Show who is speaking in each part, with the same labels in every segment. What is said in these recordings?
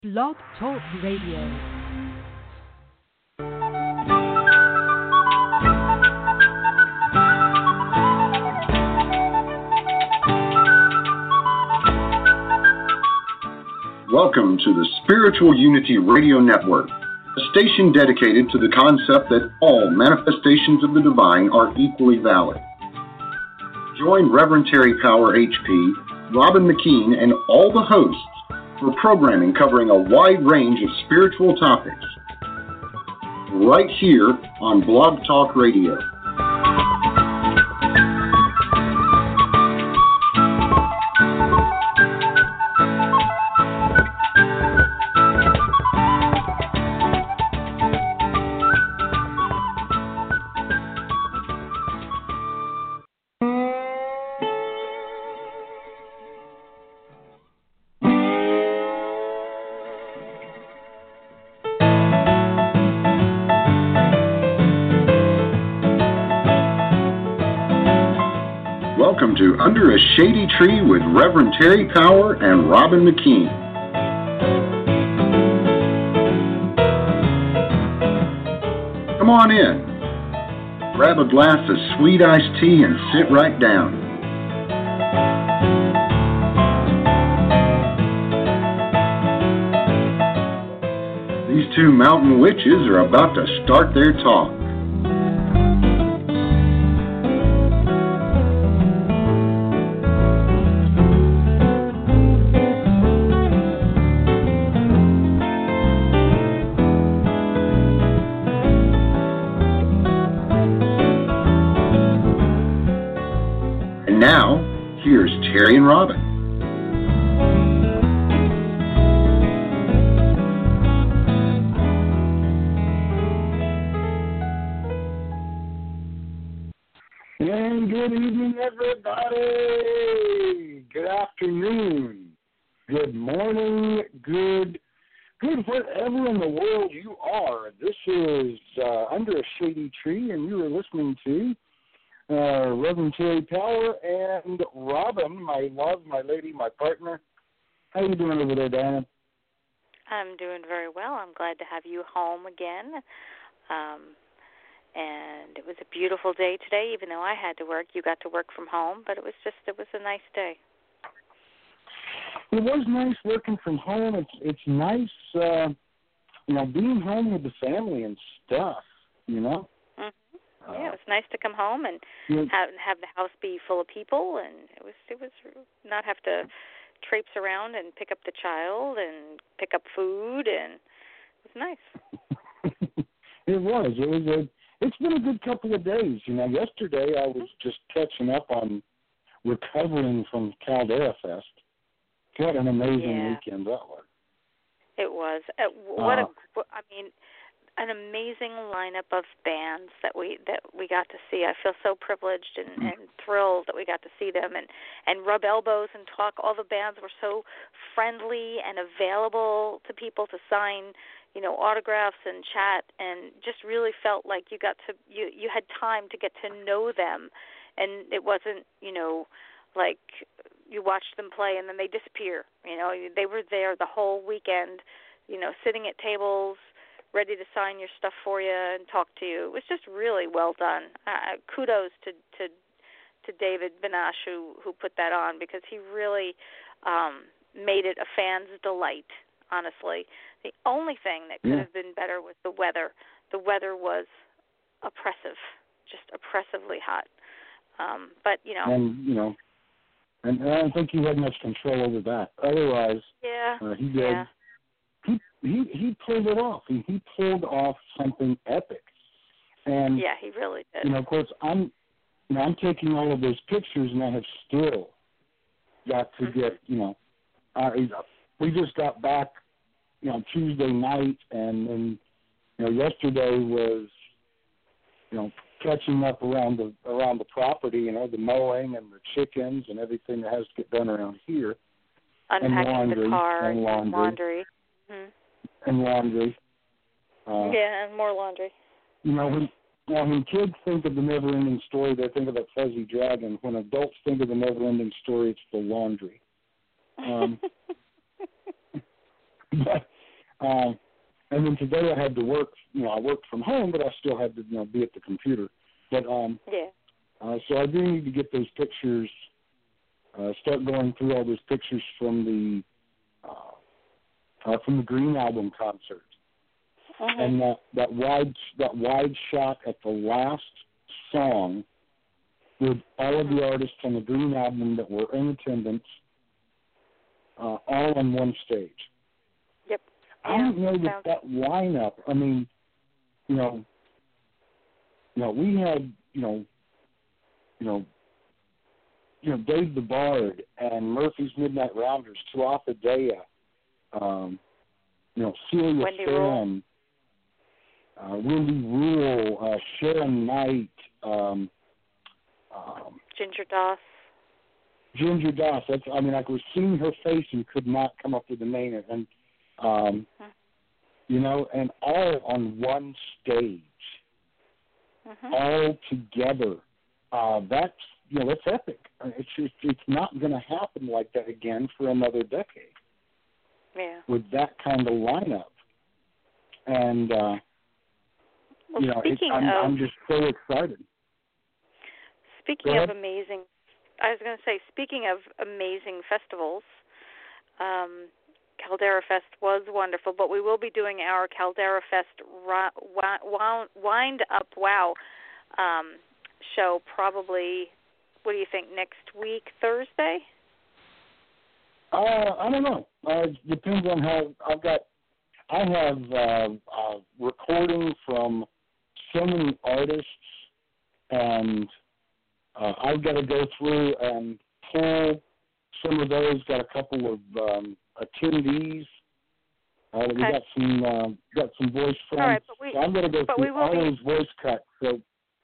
Speaker 1: Blog Talk Radio.
Speaker 2: Welcome to the Spiritual Unity Radio Network, a station dedicated to the concept that all manifestations of the divine are equally valid. Join Reverend Terry Power HP, Robin McKean, and all the hosts for programming covering a wide range of spiritual topics, right here on Blog Talk Radio. Welcome to Under a Shady Tree with Reverend Terry Power and Robin McKean. Come on in. Grab a glass of sweet iced tea and sit right down. These two mountain witches are about to start their talk. Now, here's Terry and Robin.
Speaker 3: And good evening, everybody. Good afternoon. Good morning. Good wherever in the world you are. This is Under a Shady Tree, and you are listening to Reverend Terry Power and Robin, my love, my lady, my partner. How you doing over there, Diana?
Speaker 4: I'm doing very well. I'm glad to have you home again. And it was a beautiful day today. Even though I had to work, you got to work from home, but it was a nice day.
Speaker 3: It was nice working from home. It's nice, being home with the family and stuff,
Speaker 4: Mm-hmm. Yeah, it was nice to come home and have the house be full of people, and it was not have to traipse around and pick up the child and pick up food, and it was nice.
Speaker 3: It's been a good couple of days. Yesterday I was just catching up on recovering from Caldera Fest. What an amazing weekend that was.
Speaker 4: It was. An amazing lineup of bands that we got to see. I feel so privileged and thrilled that we got to see them and rub elbows and talk. All the bands were so friendly and available to people to sign, autographs and chat, and just really felt like you had time to get to know them, and it wasn't, like you watched them play and then they disappear. They were there the whole weekend, sitting at tables, ready to sign your stuff for you and talk to you. It was just really well done. Kudos to David Benash who put that on, because he really made it a fan's delight, honestly. The only thing that could have been better was the weather. The weather was oppressive, just oppressively hot. But. And
Speaker 3: I don't think you had much control over that. Otherwise, he did. Yeah. He pulled it off. He pulled off something epic. And
Speaker 4: he really did.
Speaker 3: Of course, I'm taking all of those pictures, and I have still got to get. We just got back, Tuesday night, and then yesterday was, catching up around the property, the mowing and the chickens and everything that has to get done around here.
Speaker 4: Unpacking the car
Speaker 3: and laundry.
Speaker 4: Mm-hmm.
Speaker 3: And laundry.
Speaker 4: And more laundry.
Speaker 3: When kids think of the never-ending story, they think of that fuzzy dragon. When adults think of the never-ending story, it's the laundry. But And then today I had to work. I worked from home, but I still had to be at the computer. But so I do need to get those pictures. Start going through all those pictures from the Green Album concert, and that wide shot at the last song with all of the artists on the Green Album that were in attendance, all on one stage.
Speaker 4: Yep.
Speaker 3: I don't know that lineup. I mean, we had Dave the Bard and Murphy's Midnight Rounders, Tuatha Dea, Celia Stan, Wendy Rule, Sharon Knight,
Speaker 4: Ginger Doss.
Speaker 3: Ginger Doss. I was seeing her face and could not come up with a name. And and all on one stage, all together. That's epic. It's not going to happen like that again for another decade.
Speaker 4: Yeah.
Speaker 3: With that kind of lineup, and I'm just so excited.
Speaker 4: Speaking of amazing festivals, Caldera Fest was wonderful, but we will be doing our Caldera Fest Wind Up Wow show probably, what do you think, next week, Thursday?
Speaker 3: I don't know. It depends on how I have recording from so many artists, and I've got to go through and pull some of those. Got a couple of attendees. We got some voice friends.
Speaker 4: All right,
Speaker 3: so I'm going to go through all those voice cuts. So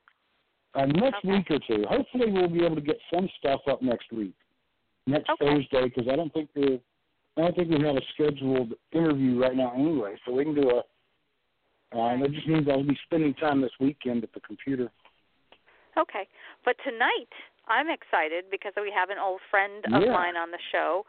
Speaker 3: next week or two, hopefully we'll be able to get some stuff up next week, next Thursday, because I don't think we have a scheduled interview right now anyway. So we can do that just means I'll be spending time this weekend at the computer.
Speaker 4: Okay, but tonight I'm excited because we have an old friend of mine on the show,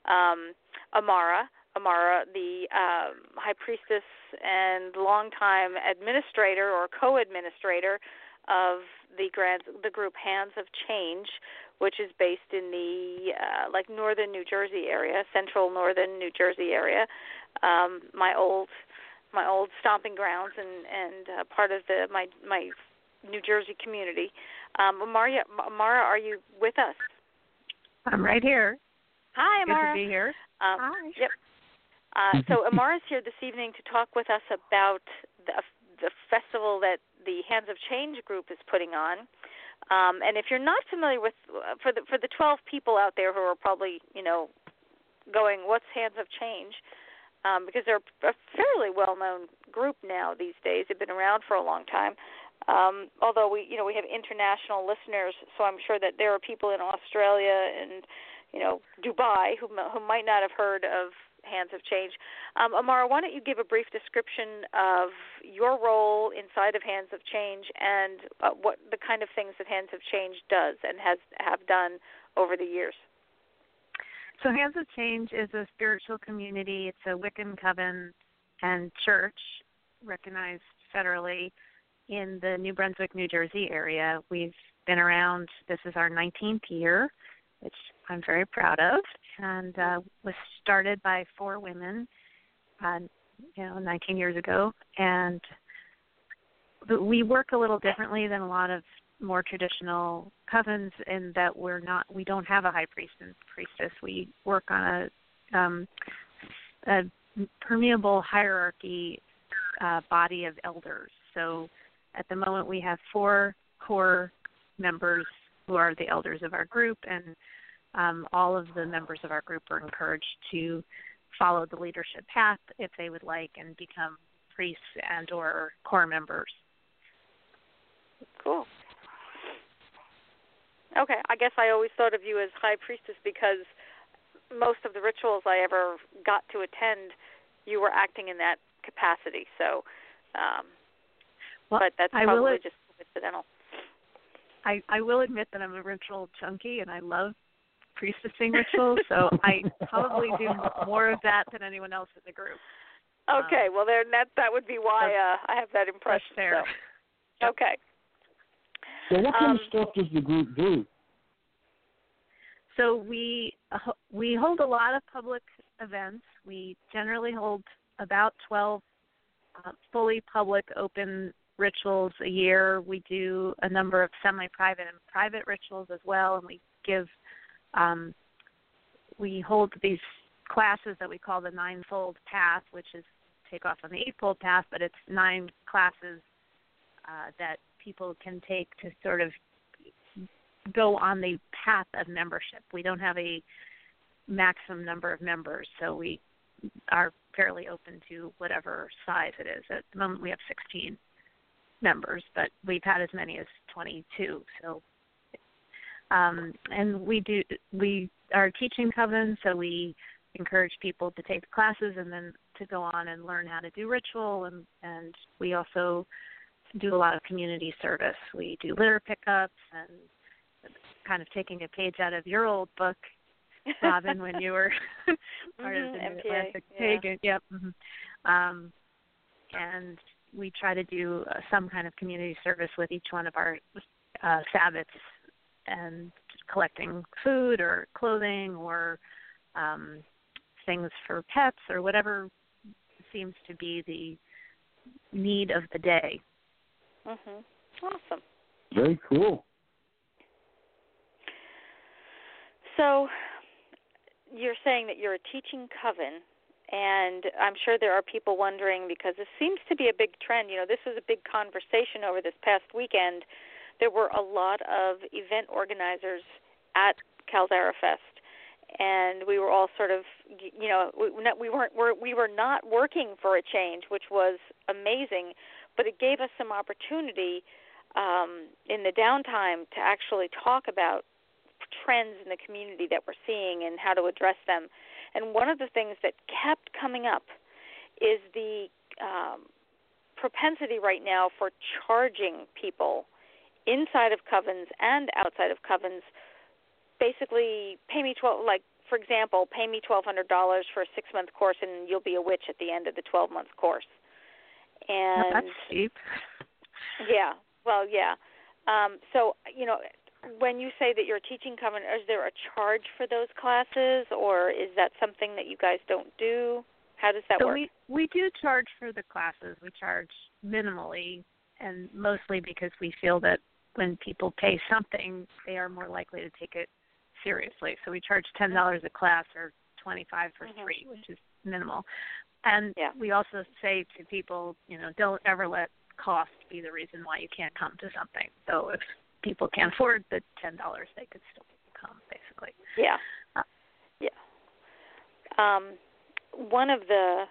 Speaker 4: Amara, the high priestess and longtime administrator or co-administrator of the group Hands of Change, which is based in the northern New Jersey area, central northern New Jersey area, my old stomping grounds and part of my New Jersey community. Amara, are you with us?
Speaker 5: I'm right here.
Speaker 4: Hi, Amara.
Speaker 5: Good to be here.
Speaker 4: Hi. Yep. So Amara's here this evening to talk with us about the festival that the Hands of Change group is putting on. And if you're not familiar with, for the 12 people out there who are probably, going, what's Hands of Change? Because they're a fairly well-known group now these days. They've been around for a long time. Although we have international listeners, so I'm sure that there are people in Australia and, Dubai who might not have heard of Hands of Change. Amara, why don't you give a brief description of your role inside of Hands of Change and what the kind of things that Hands of Change does and have done over the years?
Speaker 5: So Hands of Change is a spiritual community. It's a Wiccan coven and church recognized federally in the New Brunswick, New Jersey area. We've been around, this is our 19th year, which I'm very proud of, and was started by 4 women, 19 years ago. And we work a little differently than a lot of more traditional covens in that we don't have a high priest and priestess. We work on a permeable hierarchy body of elders. So at the moment we have 4 core members who are the elders of our group, and all of the members of our group are encouraged to follow the leadership path if they would like and become priests and or core members.
Speaker 4: Cool. Okay, I guess I always thought of you as high priestess because most of the rituals I ever got to attend, you were acting in that capacity. So, but that's probably just coincidental.
Speaker 5: I will admit that I'm a ritual junkie and I love priestessing rituals, so I probably do more of that than anyone else in the group.
Speaker 4: Okay, well, then that would be why I have that impression.
Speaker 5: That's fair.
Speaker 4: So. Okay.
Speaker 3: So what kind of stuff does the group do?
Speaker 5: So we hold a lot of public events. We generally hold about 12 fully public open rituals a year. We do a number of semi-private and private rituals as well, and we hold these classes that we call the Ninefold Path, which is take off on the Eightfold Path, but it's 9 classes that people can take to sort of go on the path of membership. We don't have a maximum number of members, so we are fairly open to whatever size it is. At the moment we have 16 members, but we've had as many as 22. So, and we are a teaching coven, so we encourage people to take the classes and then to go on and learn how to do ritual, and we also do a lot of community service. We do litter pickups, and kind of taking a page out of your old book, Robin, when you were part of the Atlantic Pagan. Yep. Mm-hmm. And we try to do some kind of community service with each one of our Sabbats, and collecting food or clothing or things for pets or whatever seems to be the need of the day.
Speaker 4: Mhm. Awesome.
Speaker 3: Very cool.
Speaker 4: So you're saying that you're a teaching coven, and I'm sure there are people wondering, because this seems to be a big trend. You know, this was a big conversation over this past weekend. There were a lot of event organizers at Caldera Fest, and we were all sort of, you know, we were not working for a change, which was amazing, but it gave us some opportunity in the downtime to actually talk about trends in the community that we're seeing and how to address them. And one of the things that kept coming up is the propensity right now for charging people inside of covens and outside of covens. Basically, pay me for example, pay me $1,200 for a 6-month course, and you'll be a witch at the end of the 12-month course. And
Speaker 5: that's cheap.
Speaker 4: Yeah. Well, yeah. So, you know, when you say that you're a teaching coven, is there a charge for those classes, or is that something that you guys don't do? How does that work?
Speaker 5: We do charge for the classes. We charge minimally, and mostly because we feel that when people pay something, they are more likely to take it seriously. So we charge $10 a class or $25 for 3, which is minimal. And we also say to people, you know, don't ever let cost be the reason why you can't come to something. So if people can't afford the $10, they could still come, basically.
Speaker 4: Yeah. One of the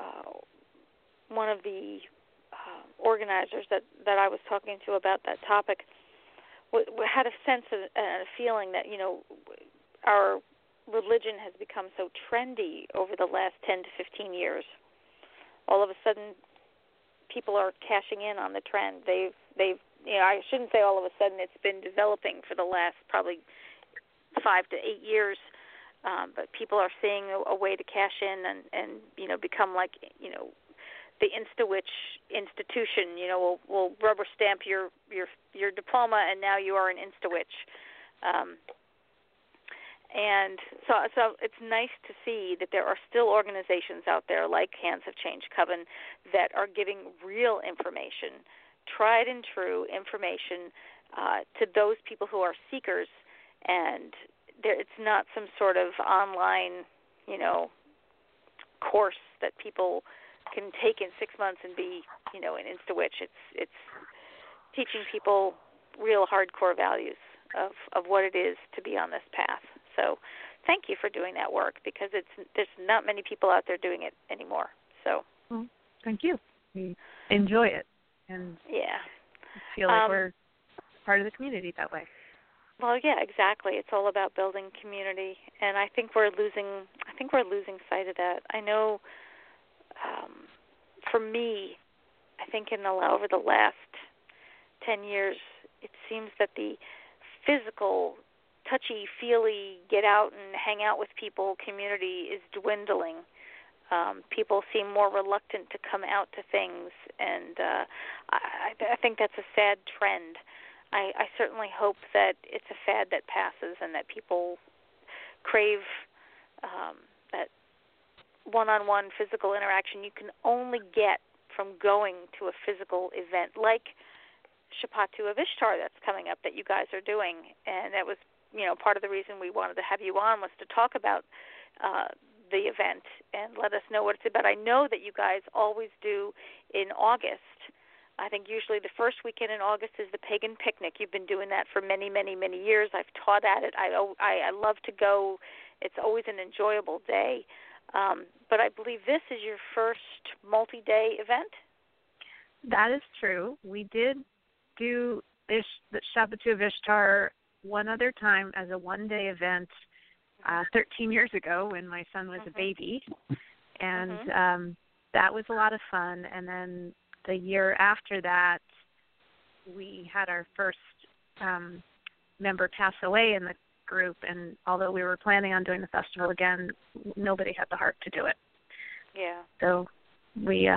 Speaker 4: organizers that I was talking to about that topic had a sense of a feeling that, you know, our religion has become so trendy over the last 10 to 15 years. All of a sudden, people are cashing in on the trend. They've you know, I shouldn't say all of a sudden, it's been developing for the last probably 5 to 8 years, but people are seeing a way to cash in and you know, become like, you know, the InstaWitch institution. You know, will rubber stamp your diploma, and now you are an InstaWitch. And so it's nice to see that there are still organizations out there like Hands of Change Coven that are giving real information, tried and true information to those people who are seekers, and it's not some sort of online, you know, course that people can take in 6 months and be, you know, an InstaWitch. It's teaching people real hardcore values of what it is to be on this path. So thank you for doing that work, because there's not many people out there doing it anymore. So
Speaker 5: thank you. We enjoy it and feel like we're part of the community that way.
Speaker 4: Well, yeah, exactly. It's all about building community, and I think we're losing sight of that. I know, for me, I think over the last 10 years, it seems that the physical, touchy-feely, get out and hang out with people community is dwindling. People seem more reluctant to come out to things, and I think that's a sad trend. I certainly hope that it's a fad that passes and that people crave that one-on-one physical interaction you can only get from going to a physical event like Shapatu of Ishtar that's coming up that you guys are doing. And that was, part of the reason we wanted to have you on was to talk about the event and let us know what it's about. I know that you guys always do in August. I think usually the first weekend in August is the Pagan Picnic. You've been doing that for many, many, many years. I've taught at it. I love to go. It's always an enjoyable day. But I believe this is your first multi-day event?
Speaker 5: That is true. We did do the Shapatu of Ishtar one other time as a one-day event 13 years ago when my son was a baby. And that was a lot of fun. And then the year after that, we had our first member pass away in the group, and although we were planning on doing the festival again, nobody had the heart to do it.
Speaker 4: Yeah.
Speaker 5: So we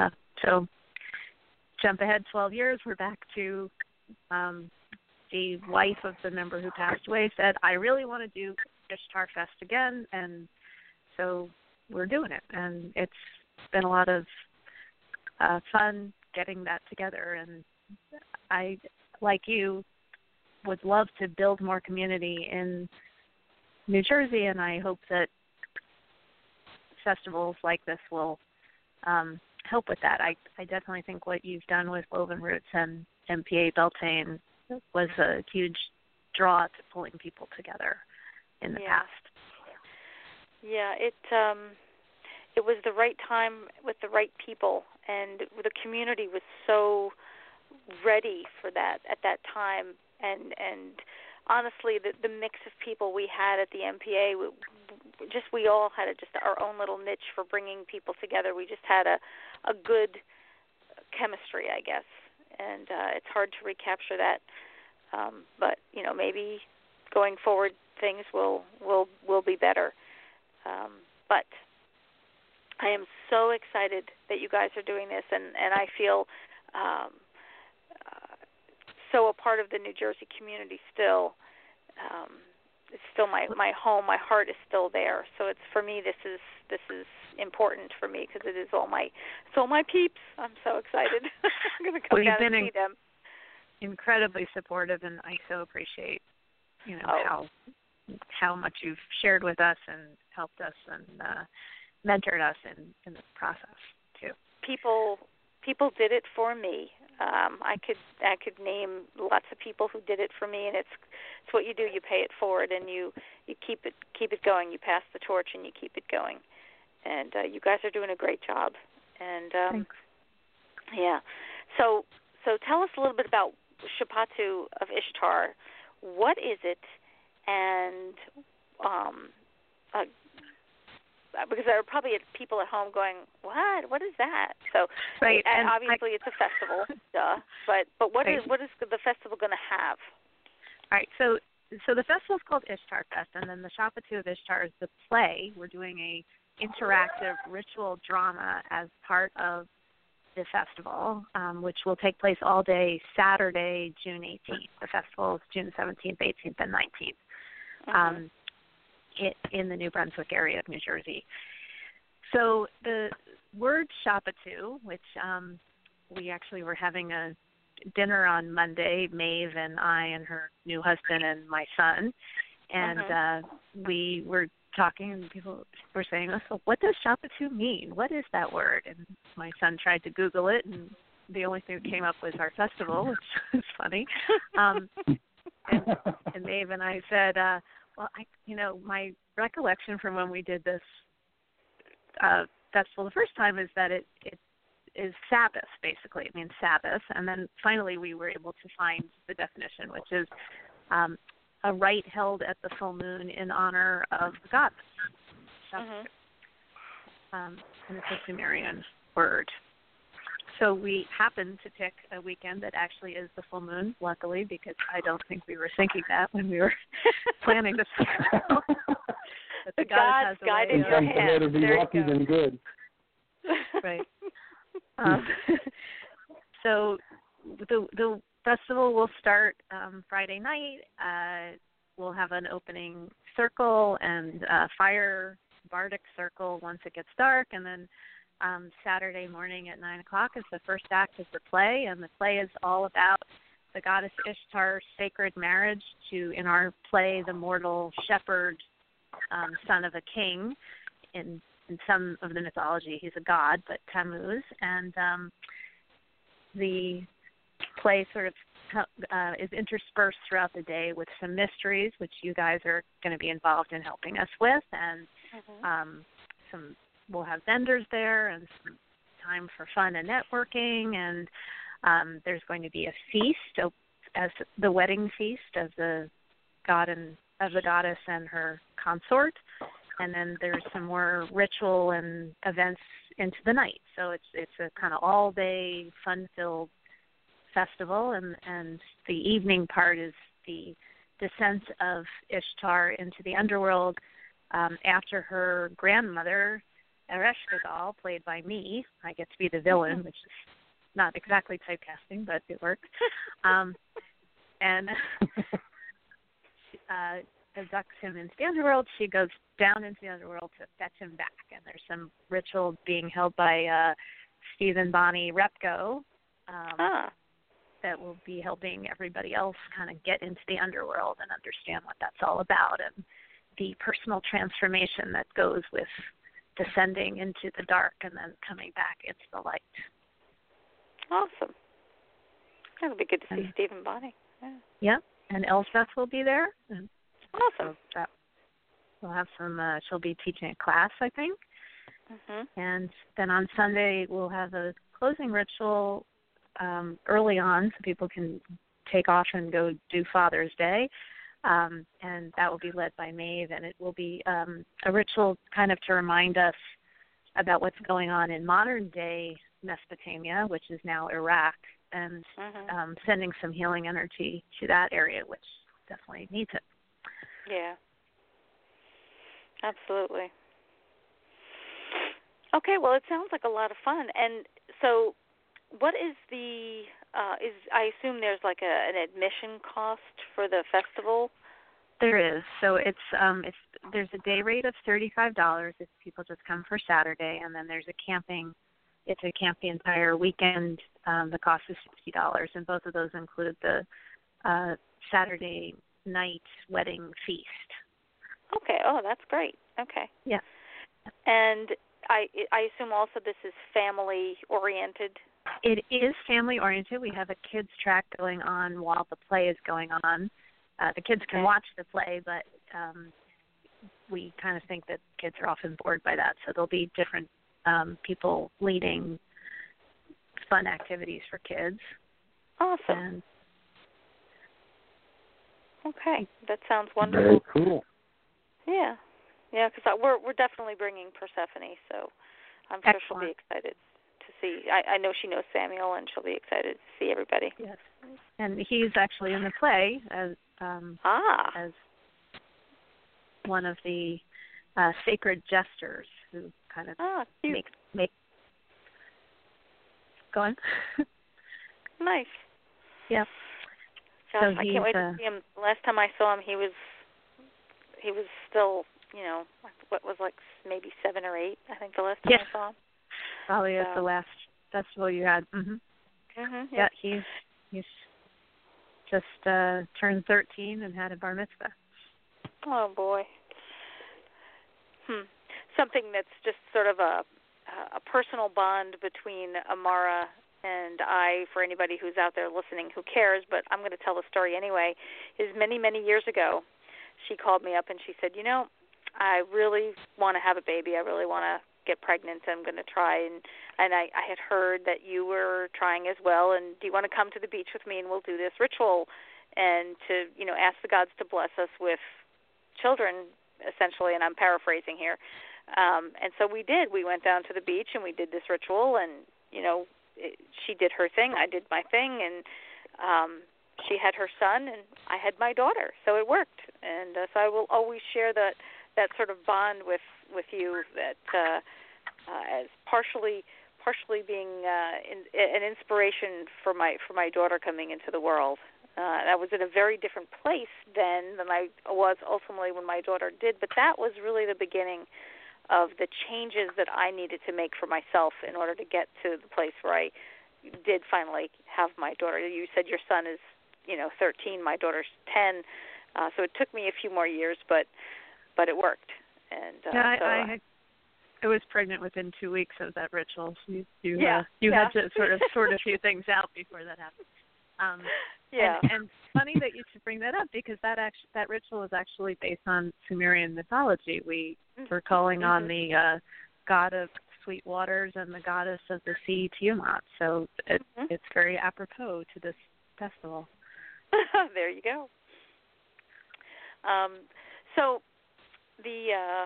Speaker 5: jump ahead 12 years, we're back to the wife of the member who passed away said, I really want to do Ishtar Fest again, and so we're doing it. And it's been a lot of fun getting that together, and I, like you, would love to build more community in New Jersey, and I hope that festivals like this will help with that. I definitely think what you've done with Woven Roots and MPA Beltane was a huge draw to pulling people together in the past.
Speaker 4: Yeah, it was the right time with the right people, and the community was so ready for that at that time. And honestly, the mix of people we had at the MPA, we all had just our own little niche for bringing people together. We just had a good chemistry, I guess, and it's hard to recapture that. But maybe going forward, things will be better. But I am so excited that you guys are doing this, and I feel so a part of the New Jersey community still. It's still my home. My heart is still there. So it's, for me, this is important for me because it's all my peeps. I'm so excited. I'm going to come down and see them.
Speaker 5: Incredibly supportive, and I so appreciate how much you've shared with us and helped us and mentored us in this process too.
Speaker 4: People did it for me. I could name lots of people who did it for me, and it's what you do. You pay it forward, and you keep it going. You pass the torch, and you keep it going. And you guys are doing a great job. And
Speaker 5: thanks.
Speaker 4: Yeah. So tell us a little bit about Shapatu of Ishtar. What is it? And because there are probably people at home going, what is that? So
Speaker 5: right.
Speaker 4: And obviously it's a festival, duh. But what is the festival going to have?
Speaker 5: All right. So the festival is called Ishtar Fest, and then the Shapatu of Ishtar is the play. We're doing a interactive ritual drama as part of the festival, which will take place all day Saturday, June 18th. The festival is June 17th, 18th, and 19th. In the New Brunswick area of New Jersey. So the word Shapatu, which we actually were having a dinner on Monday, Maeve and I and her new husband and my son, and we were talking, and people were saying, "So what does Shapatu mean? What is that word?" And my son tried to Google it, and the only thing that came up was our festival, which is funny. And Maeve and I said, well, my recollection from when we did this festival the first time is that it is Sabbath, basically. It means Sabbath. And then finally we were able to find the definition, which is a rite held at the full moon in honor of the goddess. And it's a Sumerian word. So we happened to pick a weekend that actually is the full moon, luckily, because I don't think we were thinking that when we were planning this. But
Speaker 4: the gods guided your hand.
Speaker 3: Better be lucky than good.
Speaker 5: Right. So the festival will start Friday night. We'll have an opening circle and fire bardic circle once it gets dark, and then Saturday morning at 9 o'clock is the first act of the play, and the play is all about the goddess Ishtar's sacred marriage to, in our play, the mortal shepherd, son of a king. In some of the mythology, he's a god, but Tammuz. And the play sort of is interspersed throughout the day with some mysteries, which you guys are going to be involved in helping us with, and we'll have vendors there and some time for fun and networking, and there's going to be a feast, as the wedding feast of the goddess and her consort, and then there's some more ritual and events into the night. So it's a kind of all-day, fun-filled festival, and the evening part is the descent of Ishtar into the underworld after her grandmother, Ereshkigal, played by me. I get to be the villain, which is not exactly typecasting, but it works. And abducts him into the underworld. She goes down into the underworld to fetch him back. And there's some ritual being held by Stephen Bonnie Repko that will be helping everybody else kind of get into the underworld and understand what that's all about, and the personal transformation that goes with descending into the dark and then coming back into the light.
Speaker 4: Awesome. That'll be good to see Stephen Bonnie.
Speaker 5: Yeah, and Elsbeth will be there. And
Speaker 4: awesome.
Speaker 5: So we'll have some. She'll be teaching a class, I think. And then on Sunday we'll have a closing ritual early on, so people can take off and go do Father's Day. And that will be led by Maeve, and it will be a ritual kind of to remind us about what's going on in modern-day Mesopotamia, which is now Iraq, and sending some healing energy to that area, which definitely needs it.
Speaker 4: Yeah, absolutely. Okay, well, it sounds like a lot of fun. And so what is the I assume there's like an admission cost for the festival?
Speaker 5: There is. So it's there's a day rate of $35 if people just come for Saturday, and then there's a camping. If they camp the entire weekend, the cost is $60, and both of those include the Saturday night wedding feast.
Speaker 4: Okay. Oh, that's great. Okay.
Speaker 5: Yeah.
Speaker 4: And I assume also this is family oriented.
Speaker 5: It is family oriented. We have a kids track going on while the play is going on. The kids can watch the play, but we kind of think that kids are often bored by that, so there'll be different people leading fun activities for kids.
Speaker 4: Awesome.
Speaker 5: And
Speaker 4: okay, that sounds wonderful.
Speaker 3: Very cool.
Speaker 4: Yeah, because we're definitely bringing Persephone, so I'm sure she'll be excited to see. I know she knows Samuel, and she'll be excited to see everybody.
Speaker 5: Yes, and he's actually in the play as one of the sacred jesters who kind of make. Go on.
Speaker 4: Nice.
Speaker 5: Yeah.
Speaker 4: Gosh,
Speaker 5: so
Speaker 4: I can't wait to see him. Last time I saw him, he was still, what was like maybe 7 or 8. I think the last time I saw him.
Speaker 5: Probably at the last festival you had. Yeah, he's just turned 13 and had a bar mitzvah.
Speaker 4: Oh boy. Something that's just sort of a personal bond between Amara and I, for anybody who's out there listening who cares, but I'm going to tell the story anyway, is many, many years ago, she called me up and she said, I really want to have a baby. I really want to get pregnant. I'm going to try. And I had heard that you were trying as well, and do you want to come to the beach with me and we'll do this ritual and to, ask the gods to bless us with children, essentially, and I'm paraphrasing here. And so we did. We went down to the beach and we did this ritual, and, she did her thing, I did my thing, and she had her son and I had my daughter. So it worked. And so I will always share that sort of bond with you that as partially being an inspiration for my daughter coming into the world. I was in a very different place then than I was ultimately when my daughter did, but that was really the beginning of the changes that I needed to make for myself in order to get to the place where I did finally have my daughter. You said your son is, 13, my daughter's 10, so it took me a few more years, but it worked. And
Speaker 5: I was pregnant within 2 weeks of that ritual. So you
Speaker 4: had
Speaker 5: to sort of sort a few things out before that happened. And funny that you should bring that up, because that ritual is actually based on Sumerian mythology. We were calling on the god of sweet waters and the goddess of the sea, Tiamat. So it's very apropos to this festival.
Speaker 4: There you go. So the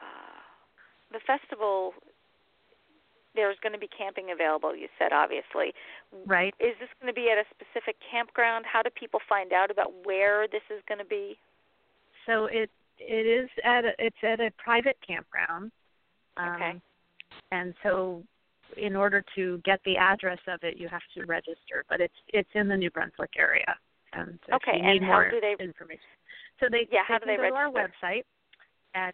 Speaker 4: festival, there's going to be camping available, you said, obviously.
Speaker 5: Right.
Speaker 4: Is this going to be at a specific campground? How do people find out about where this is going to be?
Speaker 5: So it's at a private campground.
Speaker 4: Okay.
Speaker 5: And so in order to get the address of it, you have to register, but it's in the New Brunswick area. And
Speaker 4: okay,
Speaker 5: if you need
Speaker 4: and
Speaker 5: more
Speaker 4: how do they
Speaker 5: information. So they
Speaker 4: how do
Speaker 5: can
Speaker 4: they
Speaker 5: go
Speaker 4: register?
Speaker 5: to our website at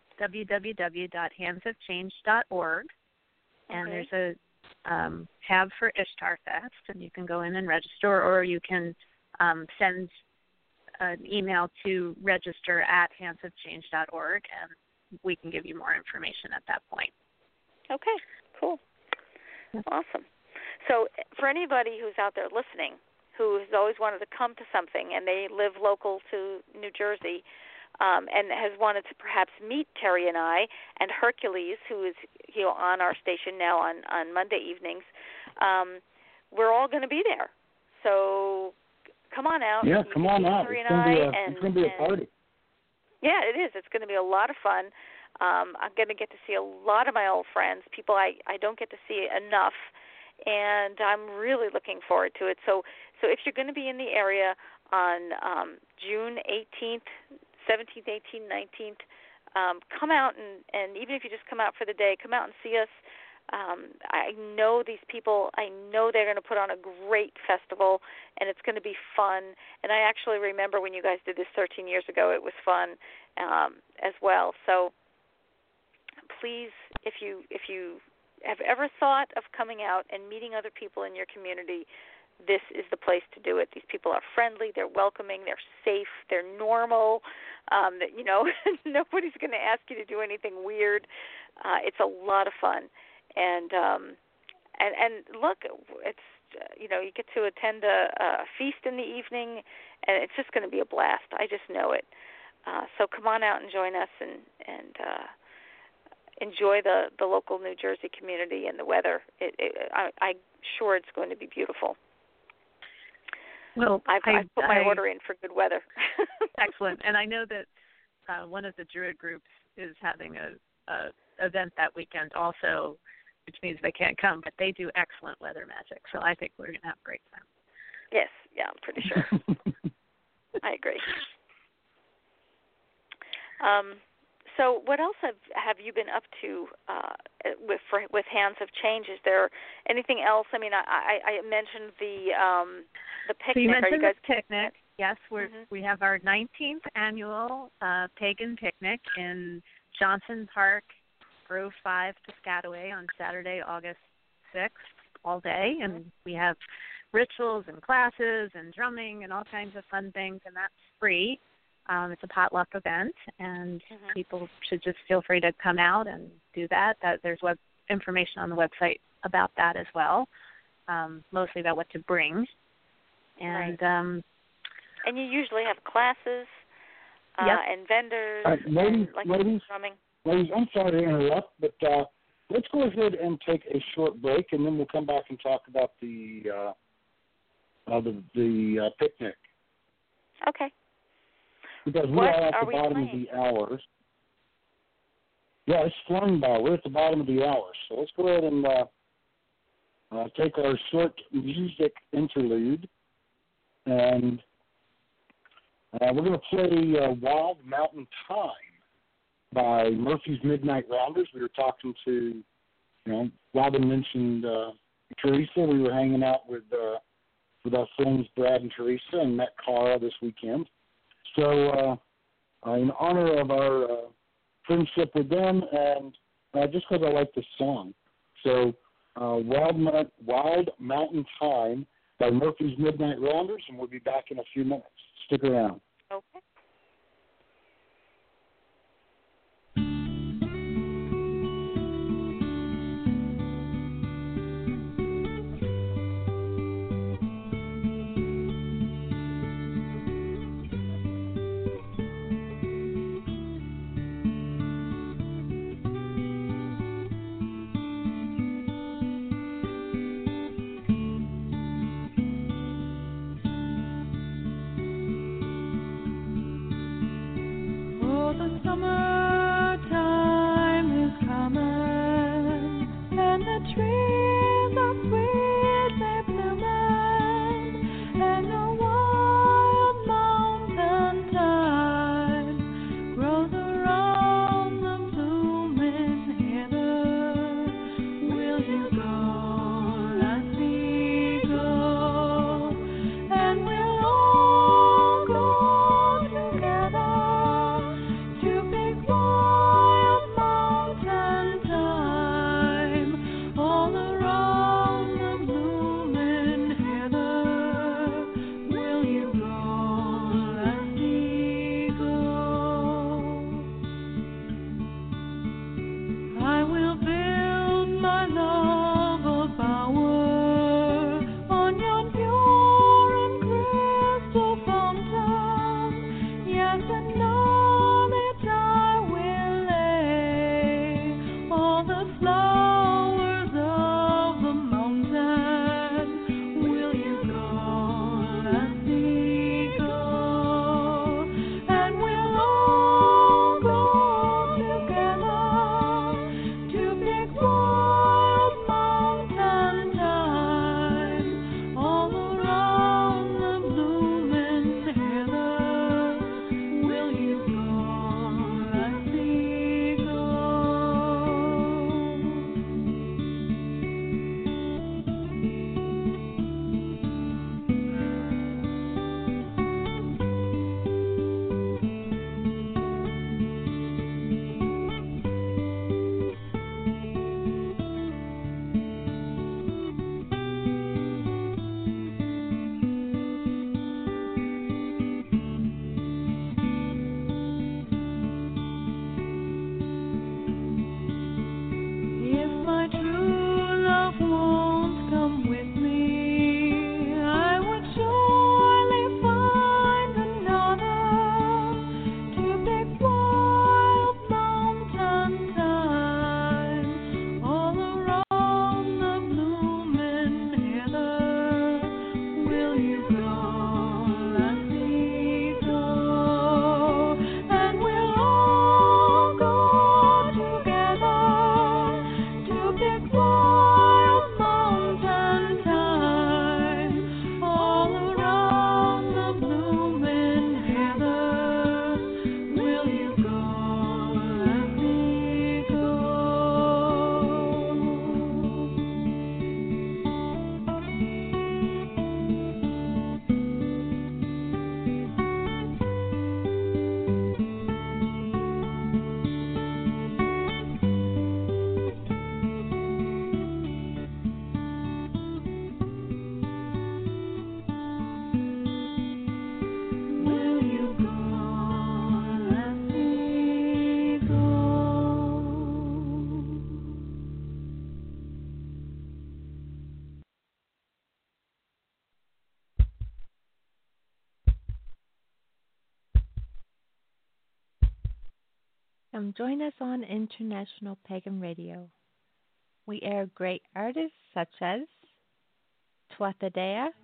Speaker 5: www.handsofchange.org, and there's a tab for Ishtar Fest, and you can go in and register, or you can send an email to register@handsofchange.org, and we can give you more information at that point.
Speaker 4: Okay, cool. Awesome. So for anybody who's out there listening who has always wanted to come to something and they live local to New Jersey and has wanted to perhaps meet Terry and I and Hercules, who is on our station now on Monday evenings, we're all going to be there. So come on out.
Speaker 3: Yeah, come on out.
Speaker 4: Terry
Speaker 3: It's going to be a party.
Speaker 4: Yeah, it is. It's going to be a lot of fun. I'm going to get to see a lot of my old friends, people I don't get to see enough, and I'm really looking forward to it. So if you're going to be in the area on June 18th, 17th, 18th, 19th, come out, and even if you just come out for the day, come out and see us. I know these people. I know they're going to put on a great festival, and it's going to be fun. And I actually remember when you guys did this 13 years ago, it was fun as well. So please, if you have ever thought of coming out and meeting other people in your community, this is the place to do it. These people are friendly, they're welcoming, they're safe, they're normal. Nobody's going to ask you to do anything weird. It's a lot of fun, and look, it's you get to attend a feast in the evening, and it's just going to be a blast. I just know it. So come on out and join us, and enjoy the local New Jersey community and the weather. I'm sure it's going to be beautiful.
Speaker 5: Well,
Speaker 4: I put my order in for good weather.
Speaker 5: Excellent. And I know that one of the Druid groups is having a event that weekend also, which means they can't come, but they do excellent weather magic. So I think we're going to have a great time.
Speaker 4: Yes, yeah, I'm pretty sure. I agree. So what else have you been up to with Hands of Change? Is there anything else? I mean, I mentioned the picnic.
Speaker 5: So you mentioned
Speaker 4: Are you guys
Speaker 5: the picnic. Yes, we have our 19th annual pagan picnic in Johnson Park, Grove 5, Piscataway on Saturday, August 6th, all day. And we have rituals and classes and drumming and all kinds of fun things, and that's free. It's a potluck event, and people should just feel free to come out and do that. There's information on the website about that as well, mostly about what to bring. And
Speaker 3: right.
Speaker 4: And you usually have classes and vendors.
Speaker 3: Ladies, I'm sorry to interrupt, but let's go ahead and take a short break, and then we'll come back and talk about the picnic.
Speaker 4: Okay.
Speaker 3: Because we are at the bottom of the hour. Yeah, it's flying by. We're at the bottom of the hour. So let's go ahead and take our short music interlude. And we're going to play Wild Mountain Time by Murphy's Midnight Rounders. We were talking to Robin mentioned Teresa. We were hanging out with our friends Brad and Teresa and met Cara this weekend. So in honor of our friendship with them and just because I like this song. So Wild Mountain Time by Murphy's Midnight Rounders, and we'll be back in a few minutes. Stick around.
Speaker 4: Okay.
Speaker 1: Join us on International Pagan Radio. We air great artists such as Tuatha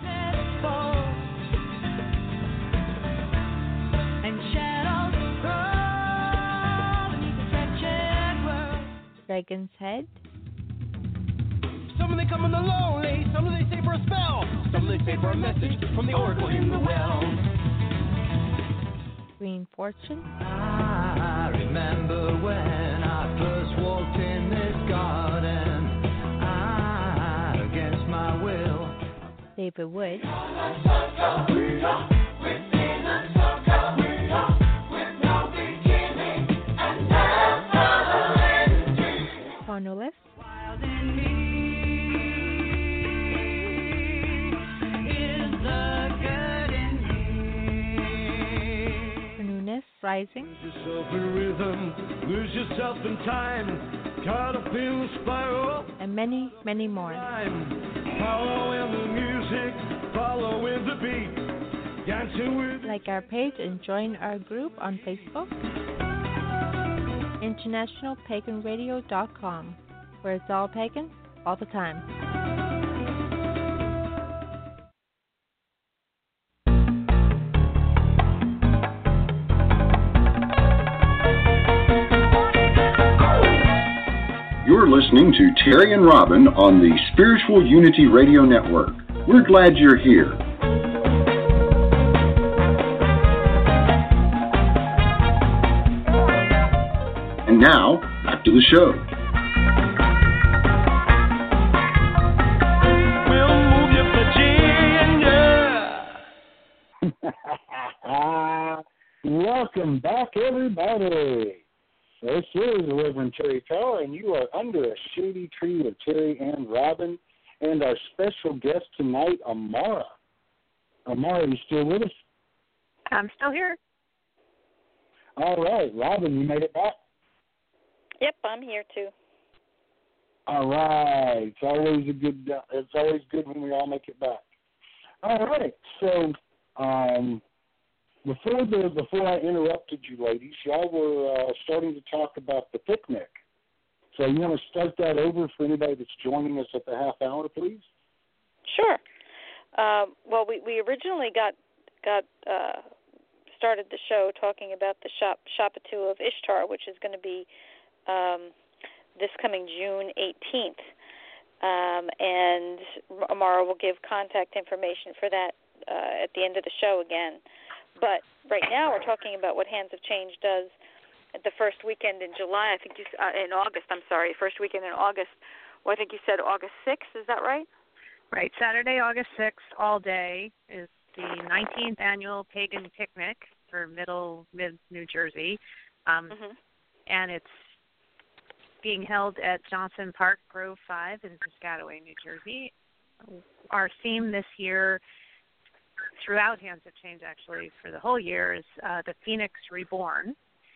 Speaker 1: Dragon's Head.
Speaker 6: Some they come in the lonely, some they stay for a spell, some they stay for a message from the oracle in the well.
Speaker 1: Green Fortune.
Speaker 7: I remember when I first walked in this garden, against my will.
Speaker 1: David Wood. Cornelius.
Speaker 7: Wild in me is the good in me.
Speaker 1: Nunes Rising.
Speaker 6: Lose yourself in rhythm, lose yourself in time, caught up in the spiral.
Speaker 1: And many, many more.
Speaker 6: Following the music, following the beat, dancing with.
Speaker 1: Like our page and join our group on Facebook. InternationalPaganRadio.com, where it's all pagan, all the time.
Speaker 2: You're listening to Terry and Robin on the Spiritual Unity Radio Network. We're glad you're here. And now, back to the show.
Speaker 3: Welcome back, everybody. This is Reverend Terry Tower, and you are under a shady tree with Terry and Robin, and our special guest tonight, Amara. Amara, you still with us?
Speaker 5: I'm still here.
Speaker 3: All right, Robin, you made it back.
Speaker 4: Yep, I'm here too.
Speaker 3: All right, it's always good when we all make it back. All right, so before I interrupted you, ladies, y'all were starting to talk about the picnic. So you want to start that over for anybody that's joining us at the half hour, please?
Speaker 4: Sure. Well, we originally got started the show talking about the Shapatu of Ishtar, which is going to be this coming June 18th. And Amara will give contact information for that at the end of the show again. But right now we're talking about what Hands of Change does at the first weekend in July. I think in August. I'm sorry, first weekend in August. Well, I think you said August 6th. Is that right?
Speaker 5: Right. Saturday, August 6th, all day is the 19th annual Pagan Picnic for mid New Jersey, and it's being held at Johnson Park, Grove 5 in Piscataway, New Jersey. Our theme this year, throughout Hands of Change actually for the whole year, is the Phoenix Reborn.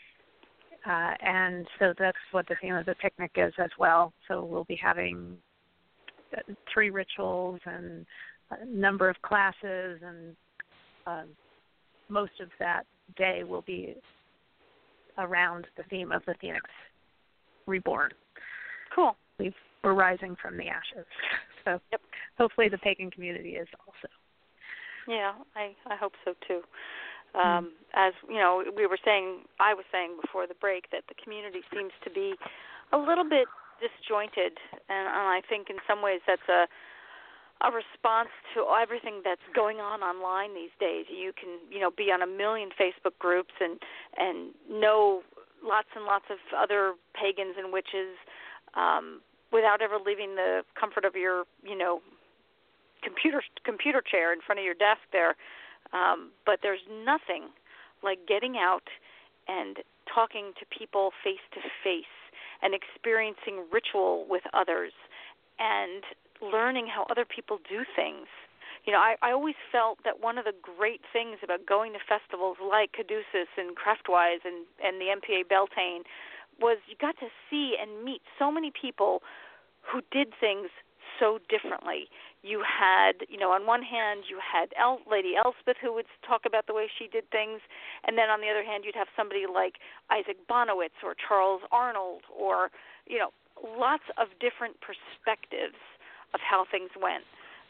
Speaker 5: And so that's what the theme of the picnic is as well. So we'll be having 3 rituals and a number of classes, and most of that day will be around the theme of the Phoenix Reborn.
Speaker 4: Cool.
Speaker 5: We're rising from the ashes. So hopefully the pagan community is also.
Speaker 4: Yeah, I hope so too. As you know, I was saying before the break that the community seems to be a little bit disjointed, and I think in some ways that's a response to everything that's going on online these days. You can, be on a million Facebook groups and know lots and lots of other pagans and witches without ever leaving the comfort of your, computer chair in front of your desk there. But there's nothing like getting out and talking to people face to face and experiencing ritual with others and learning how other people do things. I always felt that one of the great things about going to festivals like Caduceus and Craftwise and the MPA Beltane was you got to see and meet so many people who did things so differently. You had, on one hand, you had Lady Elspeth, who would talk about the way she did things, and then on the other hand, you'd have somebody like Isaac Bonowitz or Charles Arnold or, lots of different perspectives of how things went.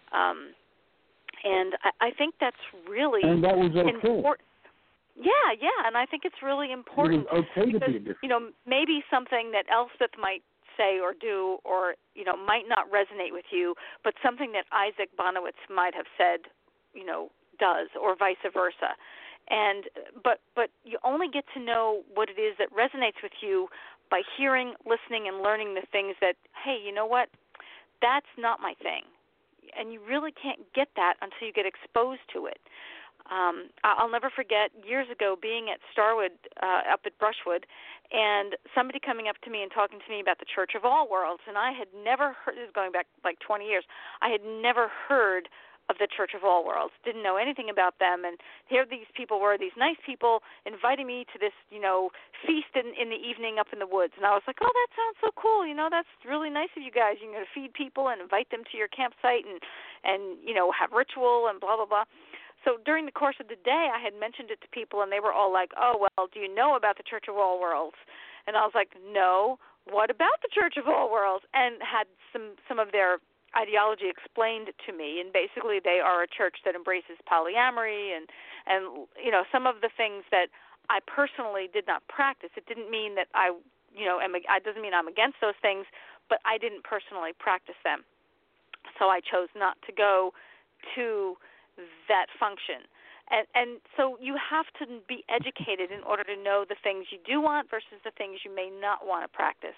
Speaker 4: And I think that's really important. Yeah, and I think it's really important.
Speaker 3: It was okay
Speaker 4: because,
Speaker 3: to be different.
Speaker 4: Maybe something that Elspeth might say or do or, might not resonate with you, but something that Isaac Bonowitz might have said, does, or vice versa. But you only get to know what it is that resonates with you by hearing, listening, and learning the things that, hey, you know what? That's not my thing. And you really can't get that until you get exposed to it. I'll never forget years ago being at Starwood up at Brushwood, and somebody coming up to me and talking to me about the Church of All Worlds, and I had never heard, this is going back like 20 years, I had never heard of the Church of All Worlds, didn't know anything about them, and here these people were, these nice people inviting me to this, feast in the evening up in the woods, and I was like, oh, that sounds so cool, that's really nice of you guys, you're going to feed people and invite them to your campsite and have ritual and blah, blah, blah. So during the course of the day, I had mentioned it to people, and they were all like, oh, well, do you know about the Church of All Worlds? And I was like, no, what about the Church of All Worlds? And had some of their ideology explained to me, and basically they are a church that embraces polyamory and some of the things that I personally did not practice. It didn't mean that it doesn't mean I'm against those things, but I didn't personally practice them. So I chose not to go to that function. And so you have to be educated in order to know the things you do want versus the things you may not want to practice.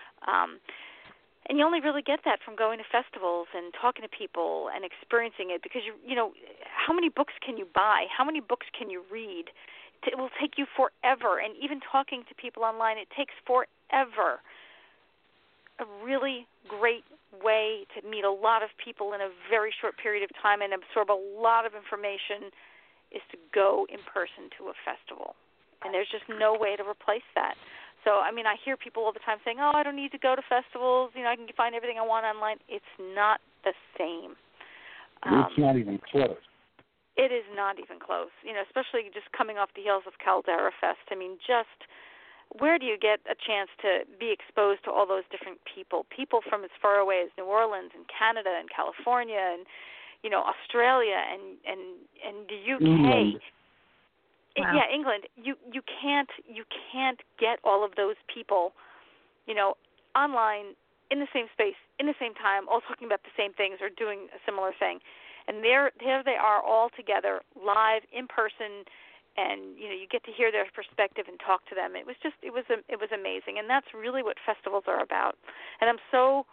Speaker 4: And you only really get that from going to festivals and talking to people and experiencing it, because how many books can you buy? How many books can you read? It will take you forever, and even talking to people online, it takes forever. A really great way to meet a lot of people in a very short period of time and absorb a lot of information is to go in person to a festival. And there's just no way to replace that. So, I hear people all the time saying, oh, I don't need to go to festivals. I can find everything I want online. It's not the same.
Speaker 3: It's not even close.
Speaker 4: It is not even close, especially just coming off the heels of Caldera Fest. Where do you get a chance to be exposed to all those different people from as far away as New Orleans and Canada and California and Australia and the UK.
Speaker 3: England.
Speaker 4: Yeah, England. You can't get all of those people online in the same space, in the same time, all talking about the same things or doing a similar thing. And there they are all together live in person. And you get to hear their perspective and talk to them. It was amazing, and that's really what festivals are about. And I'm so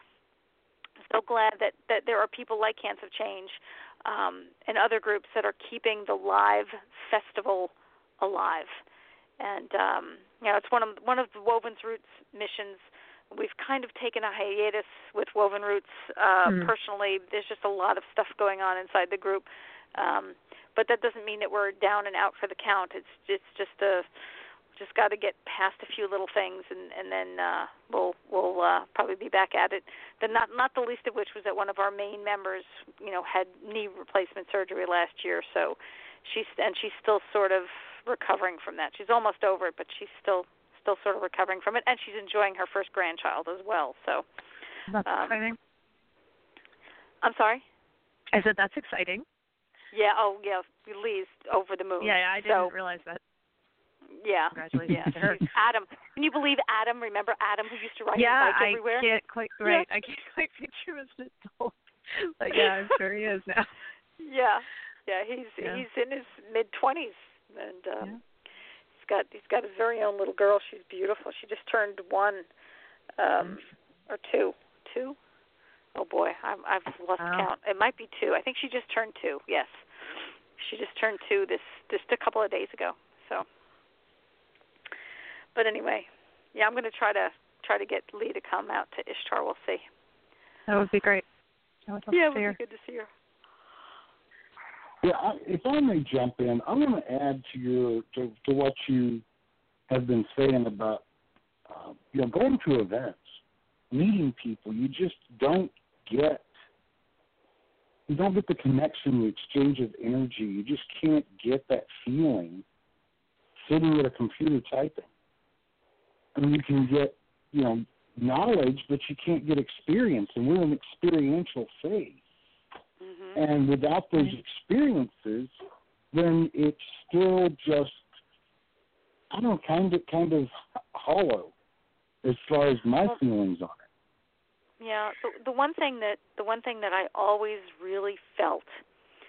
Speaker 4: glad that there are people like Hands of Change and other groups that are keeping the live festival alive. And it's one of the Woven's Roots missions. We've kind of taken a hiatus with Woven Roots personally. There's just a lot of stuff going on inside the group. But that doesn't mean that we're down and out for the count. It's just got to get past a few little things, and then we'll probably be back at it. Not the least of which was that one of our main members, had knee replacement surgery last year, so she's still sort of recovering from that. She's almost over it, but she's still sort of recovering from it, and she's enjoying her first grandchild as well. So
Speaker 5: that's exciting.
Speaker 4: I'm sorry?
Speaker 5: I said that's exciting.
Speaker 4: Yeah, Lee's over the moon.
Speaker 5: Yeah, I didn't realize that.
Speaker 4: Yeah.
Speaker 5: Congratulations to her.
Speaker 4: Adam. Can you believe Adam? Remember Adam, who used to ride his bike everywhere?
Speaker 5: Yeah, I can't quite picture him as an adult. But yeah, I'm sure he is now.
Speaker 4: Yeah. He's in his mid-20s, and he's got his very own little girl. She's beautiful. She just turned 1 or 2. 2? Oh boy, I've lost count. It might be 2. I think she just turned 2. Yes, she just turned 2 just a couple of days ago. So, but anyway, yeah, I'm going to try to get Lee to come out to Ishtar. We'll see.
Speaker 5: That would be great. I would love to see her.
Speaker 4: It would be good to see her.
Speaker 3: Yeah, if I may jump in, I'm going to add to what you have been saying about going to events, meeting people. You just don't get the connection, the exchange of energy. You just can't get that feeling sitting at a computer typing. I mean, you can get knowledge, but you can't get experience, and we're in experiential phase. Mm-hmm. And without those experiences, then it's still just, kind of hollow as far as my feelings on it.
Speaker 4: Yeah, the one thing that I always really felt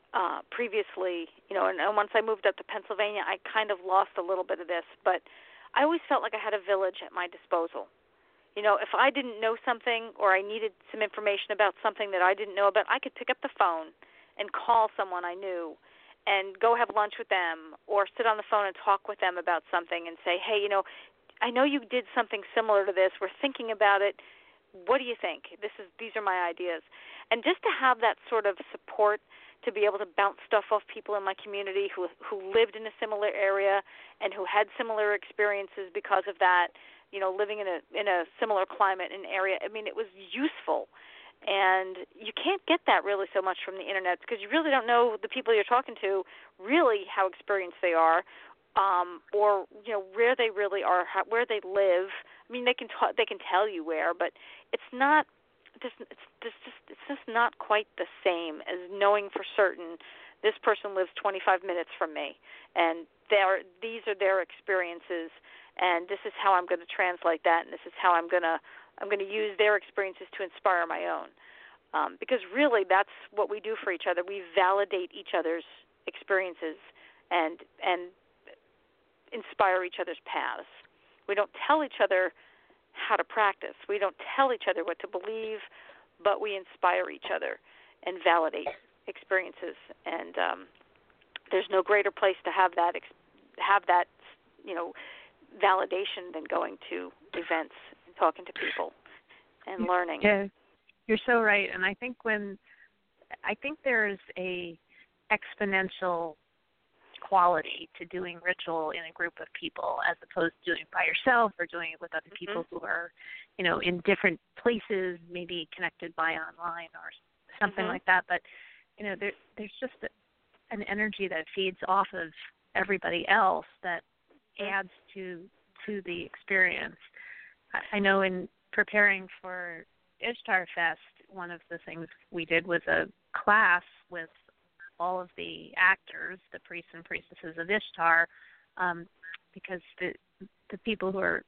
Speaker 4: previously, and once I moved up to Pennsylvania, I kind of lost a little bit of this, but I always felt like I had a village at my disposal. If I didn't know something or I needed some information about something that I didn't know about, I could pick up the phone and call someone I knew and go have lunch with them or sit on the phone and talk with them about something and say, hey, I know you did something similar to this. We're thinking about it. What do you think? These are my ideas. And just to have that sort of support, to be able to bounce stuff off people in my community who lived in a similar area and who had similar experiences because of that, living in a similar climate and area. I mean, it was useful. And you can't get that really so much from the internet because you really don't know the people you're talking to, really how experienced they are, or where they really are, where they live. I mean, they can tell you where, but it's not. It's just not quite the same as knowing for certain this person lives 25 minutes from me, and these are their experiences, and this is how I'm going to translate that, and this is how I'm going to use their experiences to inspire my own. Because really, that's what we do for each other. We validate each other's experiences and inspire each other's paths. We don't tell each other how to practice. We don't tell each other what to believe, but we inspire each other and validate experiences. And there's no greater place to have that validation than going to events and talking to people and learning.
Speaker 5: Yeah, you're so right. And I think there's a exponential quality to doing ritual in a group of people as opposed to doing it by yourself or doing it with other people who are, in different places, maybe connected by online or something like that. But, there's just an energy that feeds off of everybody else that adds to the experience. I know in preparing for Ishtar Fest, one of the things we did was a class with all of the actors, the priests and priestesses of Ishtar, because the people who are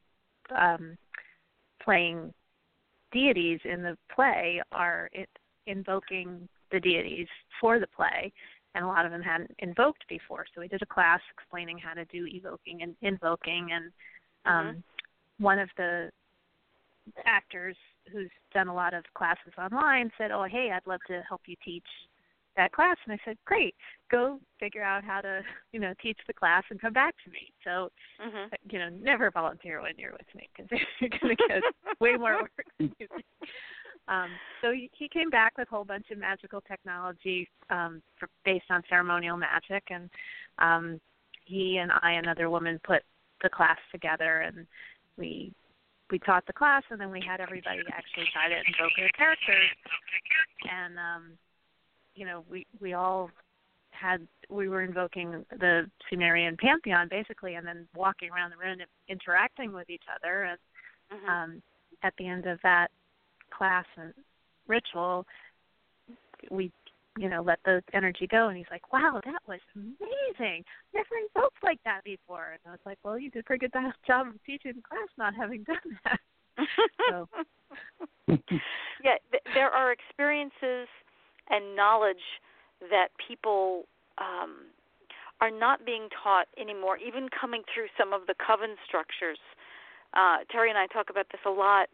Speaker 5: playing deities in the play are invoking the deities for the play, and a lot of them hadn't invoked before. So we did a class explaining how to do evoking and invoking, and one of the actors who's done a lot of classes online said, oh, hey, I'd love to help you teach that class. And I said, great, go figure out how to, teach the class and come back to me. So, never volunteer when you're with me because you're going to get way more work. So he came back with a whole bunch of magical technology based on ceremonial magic, and he and I, another woman, put the class together, and we taught the class, and then we had everybody actually try to invoke their characters, and we were invoking the Sumerian pantheon basically, and then walking around the room and interacting with each other, and at the end of that class and ritual, we let the energy go, and he's like, wow, that was amazing. Never invoked like that before. And I was like, well, you did a pretty good job of teaching the class not having done that. So.
Speaker 4: Yeah, there are experiences and knowledge that people are not being taught anymore, even coming through some of the coven structures. Terry and I talk about this a lot.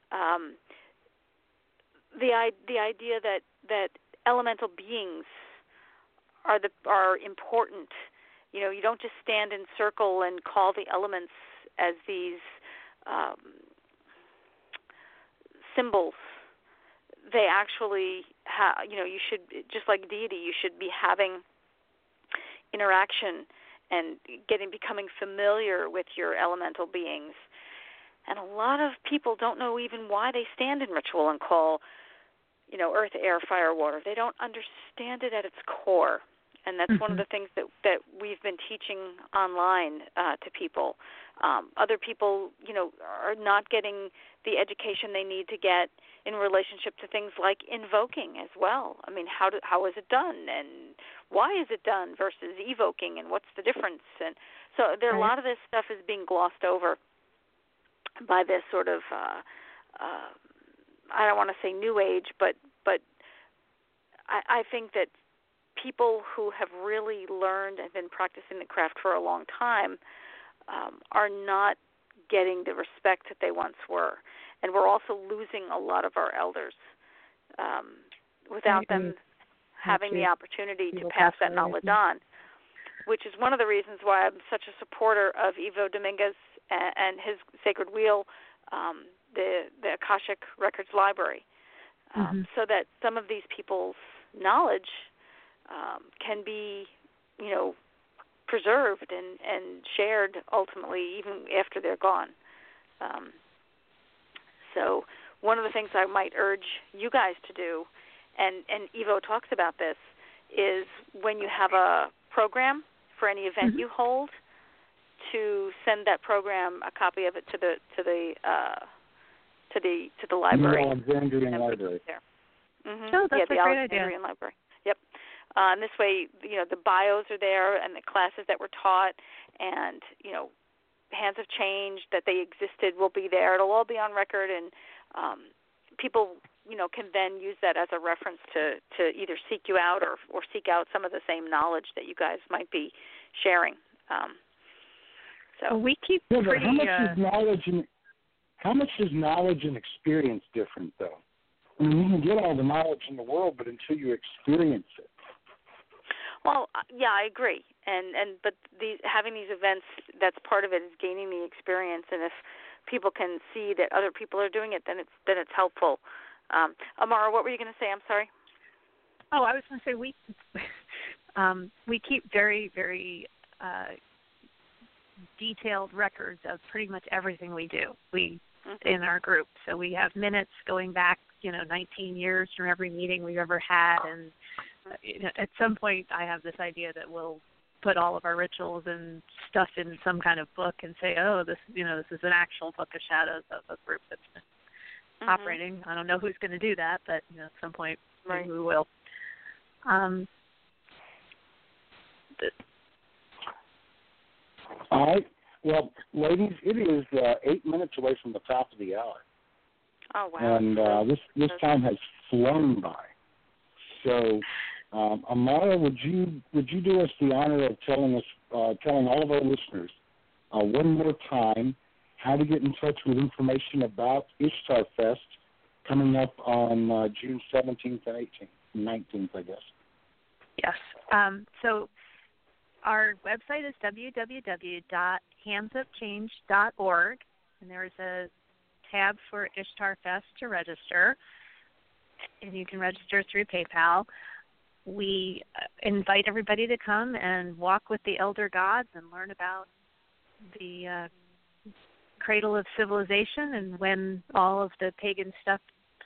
Speaker 4: The idea that elemental beings are important. You don't just stand in circle and call the elements as these symbols. They actually you should, just like deity, you should be having interaction and becoming familiar with your elemental beings. And a lot of people don't know even why they stand in ritual and call, earth, air, fire, water. They don't understand it at its core. And that's one of the things that we've been teaching online to people. Other people, are not getting the education they need to get in relationship to things like invoking as well. I mean, how is it done, and why is it done versus evoking, and what's the difference? And so a lot of this stuff is being glossed over by this sort of I don't want to say new age, but I think that people who have really learned and been practicing the craft for a long time are not getting the respect that they once were. And we're also losing a lot of our elders without them having the opportunity to pass that knowledge on, which is one of the reasons why I'm such a supporter of Ivo Dominguez and his Sacred Wheel, the Akashic Records Library, so that some of these people's knowledge can be, preserved and shared ultimately even after they're gone. So one of the things I might urge you guys to do, and Ivo talks about this, is when you have a program for any event you hold, to send that program, a copy of it to the library.
Speaker 3: The Alexandrian Library.
Speaker 4: There.
Speaker 5: Oh, that's
Speaker 4: the
Speaker 5: a great
Speaker 4: Alexandrian
Speaker 5: idea.
Speaker 4: Library. Yep. And this way, the bios are there and the classes that were taught, and Hands of Change, that they existed, will be there. It'll all be on record, and people, can then use that as a reference to either seek you out or seek out some of the same knowledge that you guys might be sharing. So
Speaker 5: we keep
Speaker 3: but
Speaker 5: pretty.
Speaker 3: How much is knowledge and experience different, though? I mean, you can get all the knowledge in the world, but until you experience it.
Speaker 4: Well, yeah, I agree. But having these events, that's part of it, is gaining the experience. And if people can see that other people are doing it, then it's helpful. Amara, what were you going to say? I'm sorry.
Speaker 5: Oh, I was going to say we keep very, very detailed records of pretty much everything we do. In our group, so we have minutes going back, 19 years from every meeting we've ever had, and at some point I have this idea that we'll put all of our rituals and stuff in some kind of book and say, oh, this is an actual book of shadows of a group that's been operating. I don't know who's going to do that, but at some point maybe we will.
Speaker 3: All right. Well, ladies, it is 8 minutes away from the top of the hour.
Speaker 4: Oh, wow.
Speaker 3: And this time has flown by. So, Amara, would you do us the honor of telling all of our listeners one more time how to get in touch with information about Ishtar Fest coming up on June 17th and 19th, I guess?
Speaker 5: Yes. So our website is www.handsofchange.org, and there is a tab for Ishtar Fest to register, and you can register through PayPal. We invite everybody to come and walk with the elder gods and learn about the cradle of civilization and when all of the pagan stuff,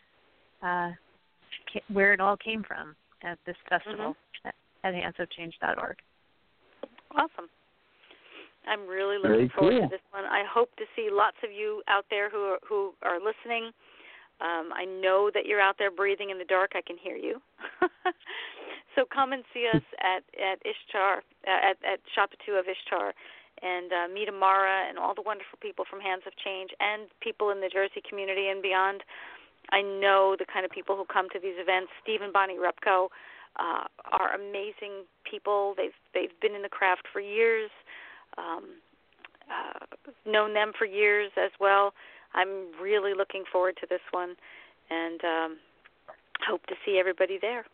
Speaker 5: where it all came from at this festival at handsofchange.org.
Speaker 4: Awesome. I'm really looking forward to this one. I hope to see lots of you out there who are listening. I know that you're out there breathing in the dark. I can hear you. So come and see us at Ishtar, at Shapatu of Ishtar, and meet Amara and all the wonderful people from Hands of Change and people in the Jersey community and beyond. I know the kind of people who come to these events. Steve and Bonnie Repko are amazing people. They've been in the craft for years. Known them for years as well. I'm really looking forward to this one, and hope to see everybody there.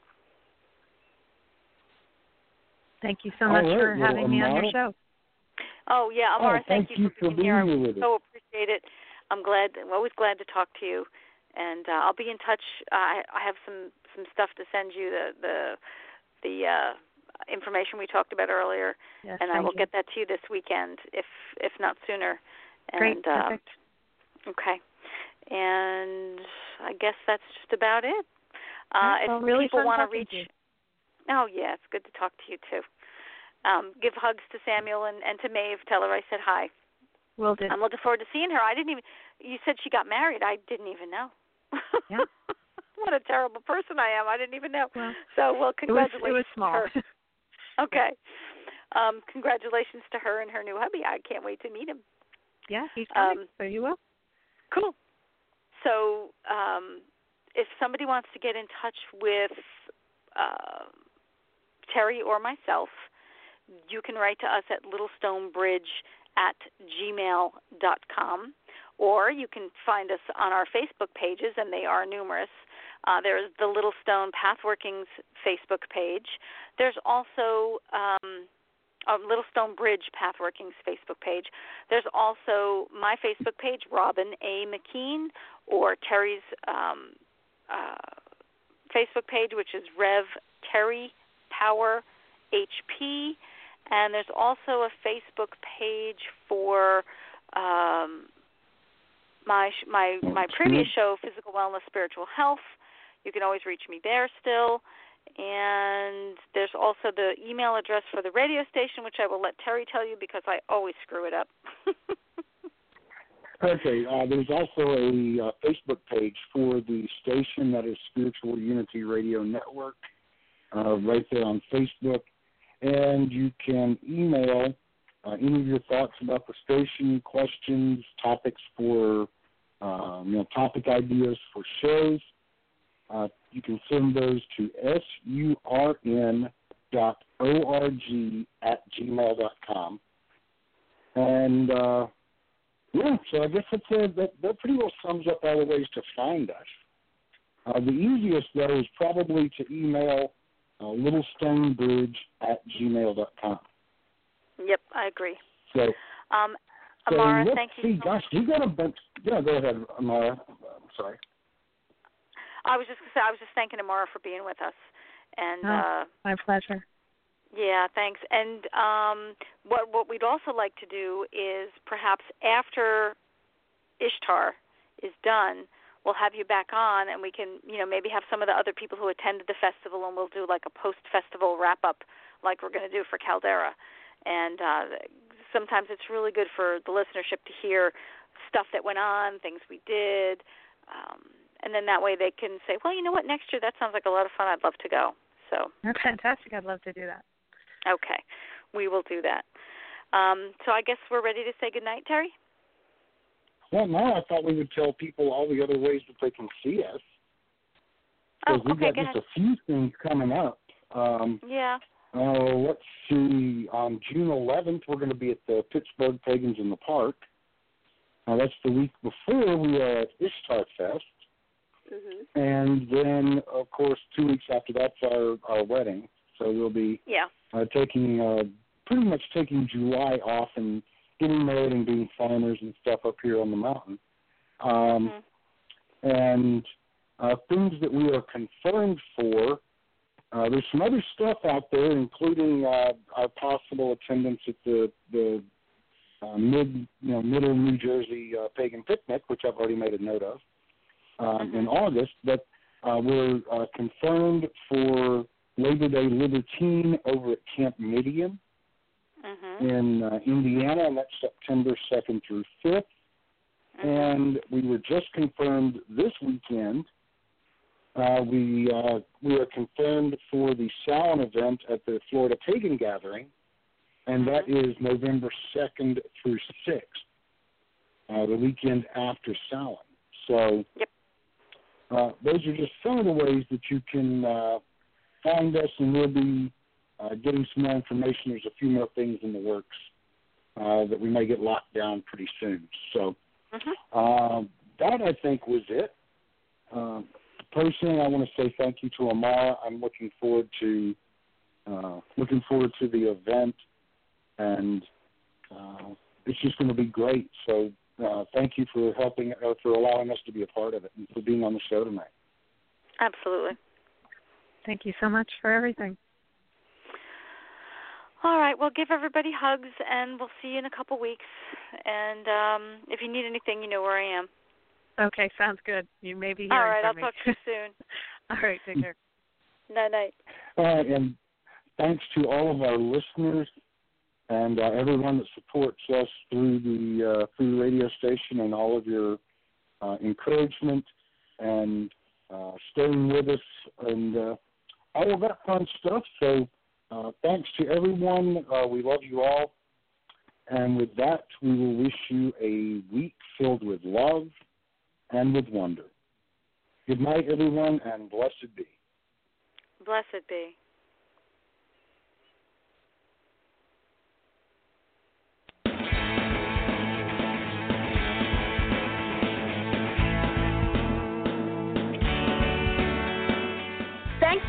Speaker 5: Thank you so much for having me on your show.
Speaker 4: Oh, yeah, Amara, thank you for being here. I so appreciate it. I'm always glad to talk to you, and I'll be in touch. I have some stuff to send you, the information we talked about earlier,
Speaker 5: yes,
Speaker 4: and I will get that to you this weekend, if not sooner.
Speaker 5: Great, perfect.
Speaker 4: Okay, and I guess that's just about it. If
Speaker 5: really
Speaker 4: people want to reach,
Speaker 5: you.
Speaker 4: Yeah, it's good to talk to you too. Give hugs to Samuel and to Maeve. Tell her I said hi.
Speaker 5: Will do.
Speaker 4: I'm looking forward to seeing her. You said she got married. I didn't even know.
Speaker 5: Yeah.
Speaker 4: What a terrible person I am. I didn't even know.
Speaker 5: Well,
Speaker 4: congratulations.
Speaker 5: It was small.
Speaker 4: To her. Okay. Congratulations to her and her new hubby. I can't wait to meet him.
Speaker 5: Yeah, he's coming, so you will.
Speaker 4: Cool. So if somebody wants to get in touch with Terry or myself, you can write to us at littlestonebridge@gmail.com, or you can find us on our Facebook pages, and they are numerous. There's the Little Stone Pathworkings Facebook page. There's also Little Stone Bridge Pathworkings Facebook page. There's also my Facebook page, Robin A. McKean, or Terry's Facebook page, which is Rev Terry Power HP. And there's also a Facebook page for my previous show, Physical Wellness, Spiritual Health. You can always reach me there still. And there's also the email address for the radio station, which I will let Terry tell you because I always screw it up.
Speaker 3: Okay. There's also a Facebook page for the station that is Spiritual Unity Radio Network, right there on Facebook. And you can email any of your thoughts about the station, questions, topics for, topic ideas for shows. You can send those to surn.org@gmail.com. And, so I guess that pretty well sums up all the ways to find us. The easiest, though, is probably to email littlestonebridge@gmail.com.
Speaker 4: Yep, I agree.
Speaker 3: So,
Speaker 4: Amara,
Speaker 3: let's
Speaker 4: thank you
Speaker 3: see.
Speaker 4: so
Speaker 3: Gosh, you got a bunch. Yeah, go ahead, Amara. I'm sorry.
Speaker 4: I was just thanking Amara for being with us. And
Speaker 5: my pleasure.
Speaker 4: Yeah, thanks. And what we'd also like to do is perhaps after Ishtar is done, we'll have you back on, and we can, maybe have some of the other people who attended the festival, and we'll do like a post-festival wrap-up like we're going to do for Caldera. And sometimes it's really good for the listenership to hear stuff that went on, things we did, and then that way they can say, well, you know what, next year that sounds like a lot of fun. I'd love to go. So
Speaker 5: That's fantastic. I'd love to do that.
Speaker 4: Okay, we will do that. So I guess we're ready to say goodnight, Terry?
Speaker 3: Well, no, I thought we would tell people all the other ways that they can see us. Because we've got just a few things coming up.
Speaker 4: Yeah.
Speaker 3: Let's see. On June 11th, we're going to be at the Pittsburgh Pagans in the Park. That's the week before we are at Ishtar Fest.
Speaker 4: Mm-hmm.
Speaker 3: And then, of course, 2 weeks after that's our wedding. So we'll be pretty much taking July off and getting married and being farmers and stuff up here on the mountain. And things that we are confirmed for, there's some other stuff out there, including our possible attendance at the middle New Jersey Pagan Picnic, which I've already made a note of, in August. But we're confirmed for Labor Day Libertine over at Camp Midian in Indiana, and that's September 2nd through 5th. And we were just confirmed this weekend. We are confirmed for the Samhain event at the Florida Pagan Gathering, and that is November 2nd through 6th, the weekend after Samhain. So those are just some of the ways that you can find us, and we'll be getting some more information. There's a few more things in the works that we may get locked down pretty soon. So that, I think, was it. Personally, I want to say thank you to Amara. I'm looking forward to the event, and it's just going to be great. So thank you for for allowing us to be a part of it, and for being on the show tonight.
Speaker 4: Absolutely.
Speaker 5: Thank you so much for everything.
Speaker 4: All right, well, give everybody hugs, and we'll see you in a couple weeks. And if you need anything, you know where I am.
Speaker 5: Okay, sounds good. You may be hearing
Speaker 4: All right,
Speaker 5: from
Speaker 4: I'll
Speaker 5: me.
Speaker 4: talk to you soon.
Speaker 5: All right, take care.
Speaker 4: Night-night.
Speaker 3: And thanks to all of our listeners and everyone that supports us through the radio station, and all of your encouragement and staying with us and all of that fun stuff. So thanks to everyone. We love you all. And with that, we will wish you a week filled with love and with wonder. Good night, everyone, and blessed be.
Speaker 4: Blessed be.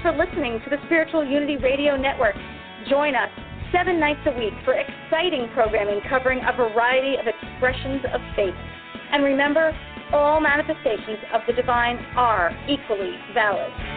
Speaker 8: for listening to the Spiritual Unity Radio Network. Join us 7 nights a week for exciting programming covering a variety of expressions of faith. And remember, all manifestations of the divine are equally valid.